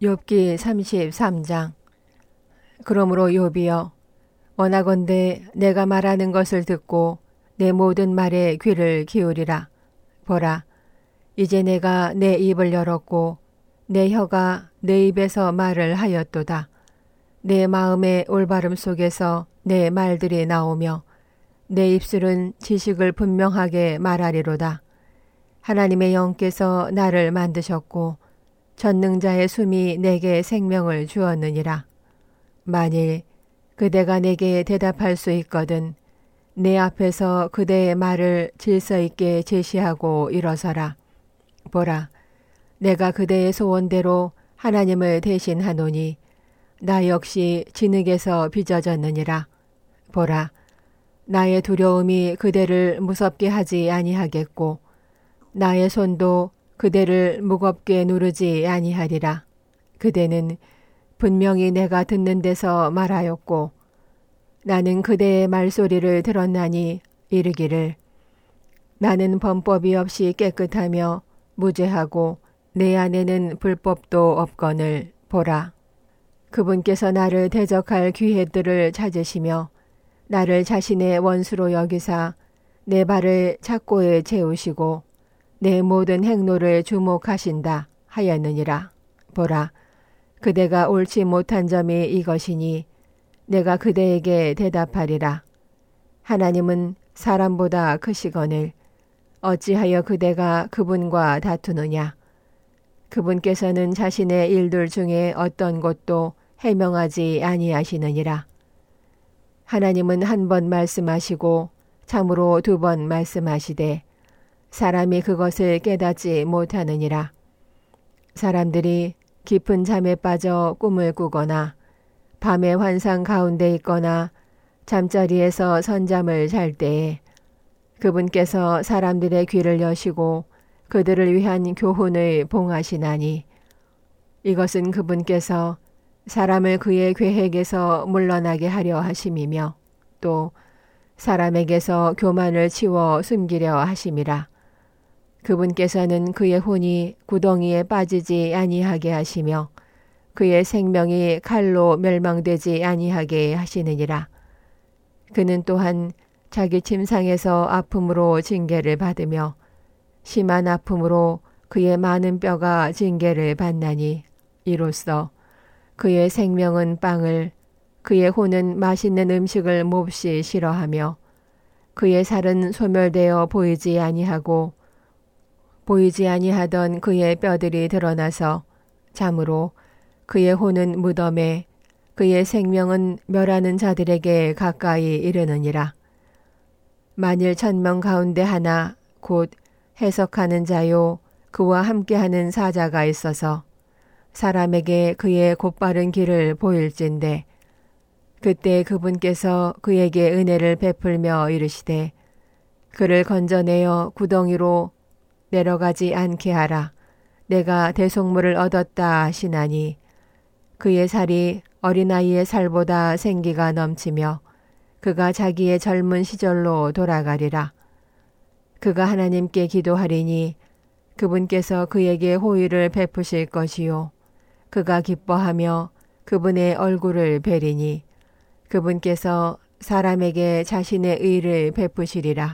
욥기 33장. 그러므로 욥이여, 원하건대 내가 말하는 것을 듣고 내 모든 말에 귀를 기울이라. 보라, 이제 내가 내 입을 열었고 내 혀가 내 입에서 말을 하였도다. 내 마음의 올바름 속에서 내 말들이 나오며 내 입술은 지식을 분명하게 말하리로다. 하나님의 영께서 나를 만드셨고 전능자의 숨이 내게 생명을 주었느니라. 만일 그대가 내게 대답할 수 있거든 내 앞에서 그대의 말을 질서 있게 제시하고 일어서라. 보라, 내가 그대의 소원대로 하나님을 대신하노니 나 역시 진흙에서 빚어졌느니라. 보라, 나의 두려움이 그대를 무섭게 하지 아니하겠고 나의 손도 그대를 무겁게 누르지 아니하리라. 그대는 분명히 내가 듣는 데서 말하였고 나는 그대의 말소리를 들었나니 이르기를 나는 범법이 없이 깨끗하며 무죄하고 내 안에는 불법도 없거늘. 보라, 그분께서 나를 대적할 기회들을 찾으시며 나를 자신의 원수로 여기사 내 발을 착고에 채우시고 내 모든 행로를 주목하신다 하였느니라. 보라, 그대가 옳지 못한 점이 이것이니 내가 그대에게 대답하리라. 하나님은 사람보다 크시거늘 어찌하여 그대가 그분과 다투느냐. 그분께서는 자신의 일들 중에 어떤 것도 해명하지 아니하시느니라. 하나님은 한 번 말씀하시고 참으로 두 번 말씀하시되 사람이 그것을 깨닫지 못하느니라. 사람들이 깊은 잠에 빠져 꿈을 꾸거나 밤의 환상 가운데 있거나 잠자리에서 선잠을 잘 때에 그분께서 사람들의 귀를 여시고 그들을 위한 교훈을 봉하시나니 이것은 그분께서 사람을 그의 계획에서 물러나게 하려 하심이며 또 사람에게서 교만을 치워 숨기려 하심이라. 그분께서는 그의 혼이 구덩이에 빠지지 아니하게 하시며 그의 생명이 칼로 멸망되지 아니하게 하시느니라. 그는 또한 자기 침상에서 아픔으로 징계를 받으며 심한 아픔으로 그의 많은 뼈가 징계를 받나니 이로써 그의 생명은 빵을 그의 혼은 맛있는 음식을 몹시 싫어하며 그의 살은 소멸되어 보이지 아니하고 보이지 아니하던 그의 뼈들이 드러나서 참으로 그의 혼은 무덤에 그의 생명은 멸하는 자들에게 가까이 이르느니라. 만일 1000명 가운데 하나 곧 해석하는 자요 그와 함께하는 사자가 있어서 사람에게 그의 곧바른 길을 보일진대 그때 그분께서 그에게 은혜를 베풀며 이르시되 그를 건져내어 구덩이로 내려가지 않게 하라. 내가 대속물을 얻었다 하시나니 그의 살이 어린아이의 살보다 생기가 넘치며 그가 자기의 젊은 시절로 돌아가리라. 그가 하나님께 기도하리니 그분께서 그에게 호의를 베푸실 것이요 그가 기뻐하며 그분의 얼굴을 뵈리니 그분께서 사람에게 자신의 의를 베푸시리라.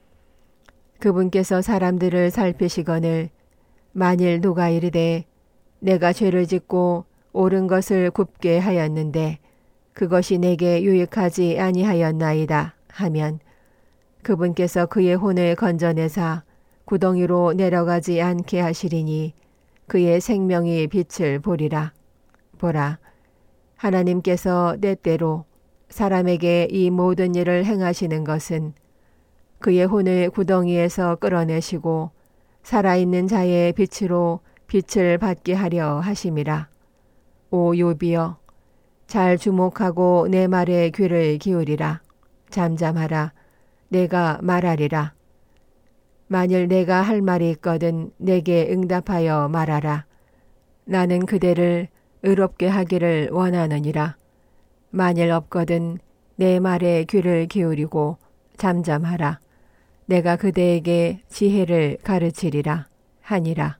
그분께서 사람들을 살피시거늘 만일 누가 이르되 내가 죄를 짓고 옳은 것을 굽게 하였는데 그것이 내게 유익하지 아니하였나이다 하면 그분께서 그의 혼을 건져내사 구덩이로 내려가지 않게 하시리니 그의 생명이 빛을 보리라. 보라, 하나님께서 때때로 사람에게 이 모든 일을 행하시는 것은 그의 혼을 구덩이에서 끌어내시고 살아있는 자의 빛으로 빛을 받게 하려 하심이라. 오 욥이여, 잘 주목하고 내 말에 귀를 기울이라. 잠잠하라. 내가 말하리라. 만일 내가 할 말이 있거든 내게 응답하여 말하라. 나는 그대를 의롭게 하기를 원하느니라. 만일 없거든 내 말에 귀를 기울이고 잠잠하라. 내가 그대에게 지혜를 가르치리라 하니라.